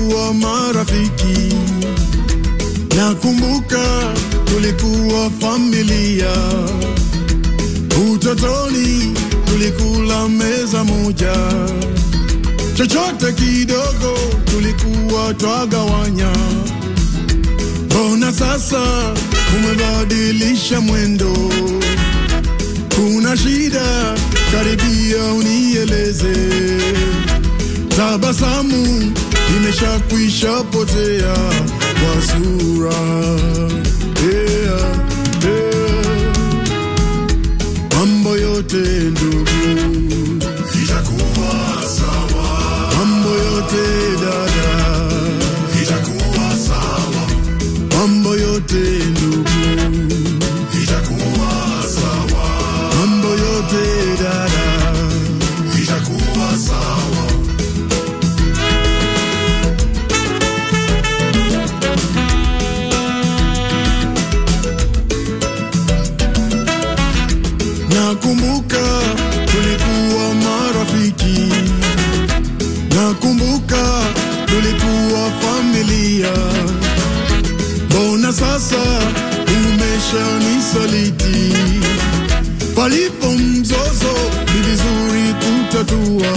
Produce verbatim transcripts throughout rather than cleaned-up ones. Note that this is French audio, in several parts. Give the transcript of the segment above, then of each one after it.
tulikuwa marafiki. Nakumbuka tulikuwa familia. Utotoni tulikula meza moja. Chochote kidogo tulikuwa twagawanya. Mbona sasa umebadilisha mwendo? Kuna shida? Karibia unieleze. Tabasamu imeshakwisha potea kwa sura. Yeah, yeah. Mambo yote ndugu itakuwa sawa. Mambo yote dada itakuwa sawa. Mambo yote ndugu itakuwa sawa. Mambo yote dada itakuwa sawa. Nakumbuka tulikuwa marafiki. Nakumbuka tulikuwa familia. Mbona sasa umeshanisaliti? Palipo mzozo ni vizuri kutatua.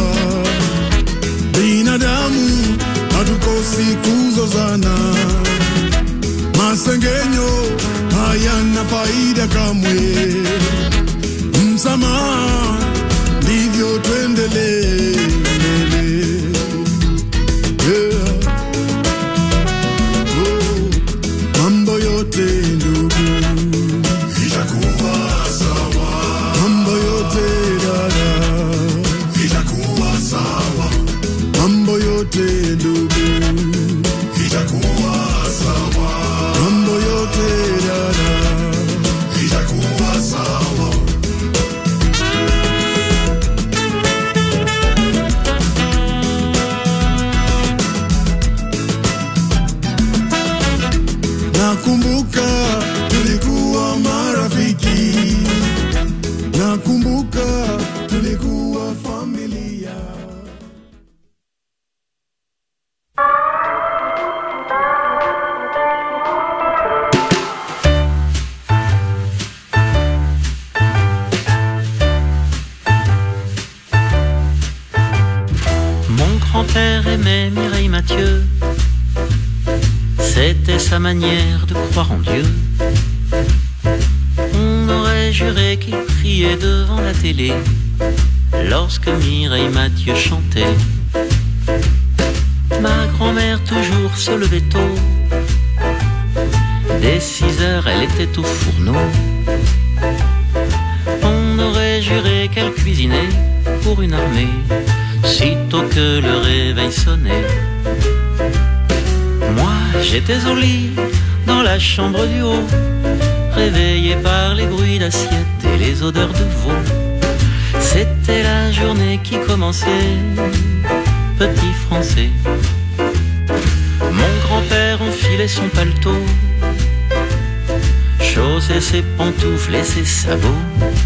Binadamu hatukosi kuzozana. Masengenyo hayana faida kamwe. Msamaha ndivyo tuendelee. Yeah. Oh. Mambo yote ndugu itakuwa sawa. Mambo yote dada itakuwa sawa. Mambo yote ndugu itakuwa sawa. Mambo yote dada itakuwa sawa. Nakumbuka tulikuwa marafiki. Nakumbuka tulikuwa familia. Mon grand-père aimait Mireille Mathieu. C'était sa manière de croire en Dieu. On aurait juré qu'il priait devant la télé lorsque Mireille Mathieu chantait. Ma grand-mère toujours se levait tôt. Dès six heures, elle était au fourneau. On aurait juré qu'elle cuisinait pour une armée sitôt que le réveil sonnait. Moi, j'étais au lit, dans la chambre du haut, réveillé par les bruits d'assiettes et les odeurs de veau. C'était la journée qui commençait, petit français. Mon grand-père enfilait son paletot, chaussait ses pantoufles et ses sabots.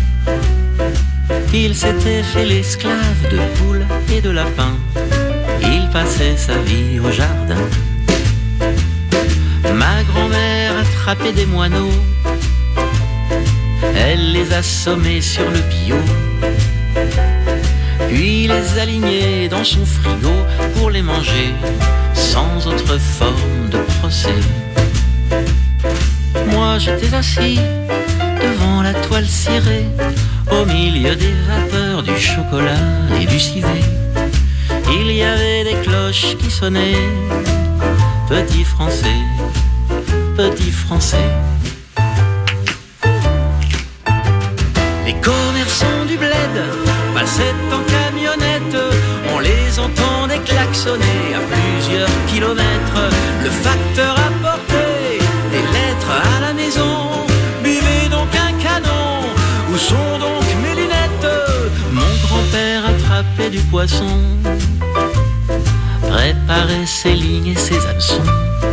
Il s'était fait l'esclave de poules et de lapins. Il passait sa vie au jardin. Ma grand-mère attrapait des moineaux. Elle les assommait sur le bio, puis les alignait dans son frigo pour les manger sans autre forme de procès. Moi j'étais assis devant la toile cirée, au milieu des vapeurs du chocolat et du civet. Il y avait des cloches qui sonnaient, petit français, petit français. Les commerçants du bled passaient en camionnette, on les entendait klaxonner à plusieurs kilomètres. Le facteur apportait des lettres à la maison. Buvez donc un canon, où sont donc mes lunettes? Mon grand-père attrapait du poisson, préparait ses lignes et ses hameçons.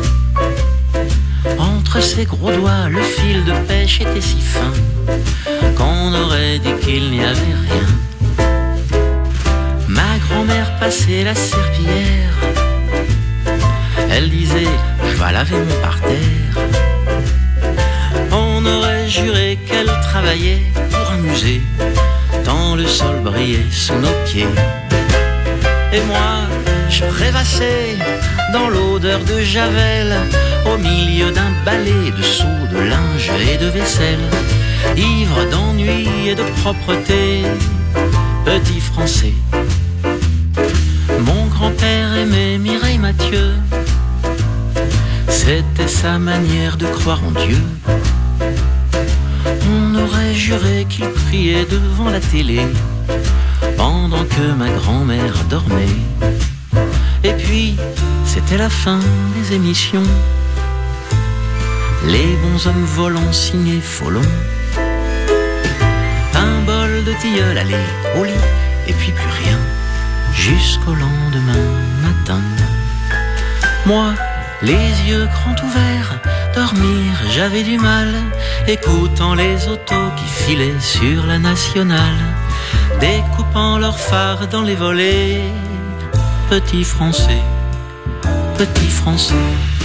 Entre ses gros doigts, le fil de pêche était si fin qu'on aurait dit qu'il n'y avait rien. Ma grand-mère passait la serpillière disait je vais laver mon parterre. On aurait juré qu'elle travaillait pour un musée, tant le sol brillait sous nos pieds. Et moi, je rêvassais dans l'odeur de Javel, au milieu d'un balai de seaux, de linge et de vaisselle, ivre d'ennui et de propreté, petit Français. Mon grand-père aimait Mireille Mathieu, c'était sa manière de croire en Dieu. On aurait juré qu'il priait devant la télé pendant que ma grand-mère dormait. Et puis, c'était la fin des émissions, les bons hommes volants signés Folon. Un bol de tilleul, allez, au lit, et puis plus rien, jusqu'au lendemain matin. Moi, les yeux grands ouverts, dormir, j'avais du mal, écoutant les autos qui filaient sur la nationale, découpant leurs phares dans les volets. Petit Français, petit Français.